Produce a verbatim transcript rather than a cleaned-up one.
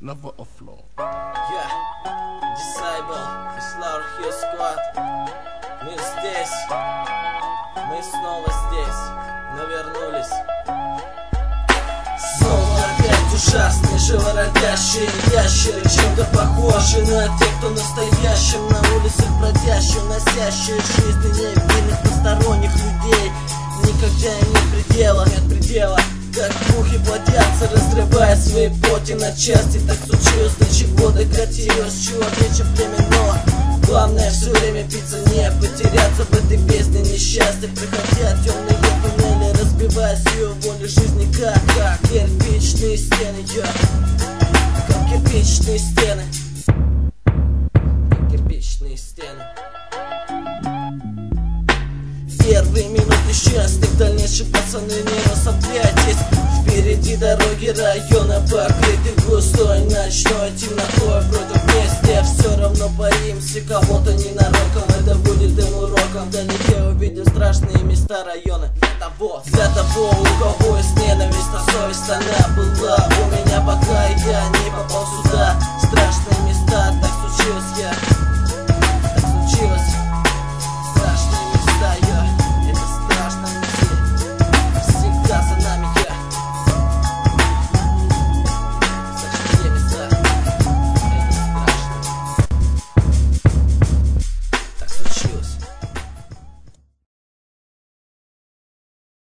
never a flaw. Yeah, Disciple, Slaughter Hill Squad. Мы здесь, мы снова здесь, но вернулись. Снова опять ужасные, живородящие ящеры, чем-то похожи на тех, кто настоящим на улицах бродящим, носящие жизни невинных посторонних людей. Никогда нет предела, нет предела. Как мухи плодятся, разрывая свои плоти на части. Так случилось, до чего докатилось человечье племя, но главное все время биться, не потеряться в этой бездне несчастья. Проходя темные туннели, разбиваясь ее воле жизни, как, как кирпичные стены, я, как кирпичные стены, как кирпичные стены. Первые минуты счастья, в дальнейшем, пацаны, не расслабляйтесь. Впереди дороги района, покрыты густой ночной темнотой. Вроде вместе, все равно боимся кого-то ненароком. Это будет им уроком. Вдалеке увидим страшные места района. Для того, для того, у кого есть ненависть, а совесть она была у меня, пока я не попал сюда. Страшные места, так случилось я.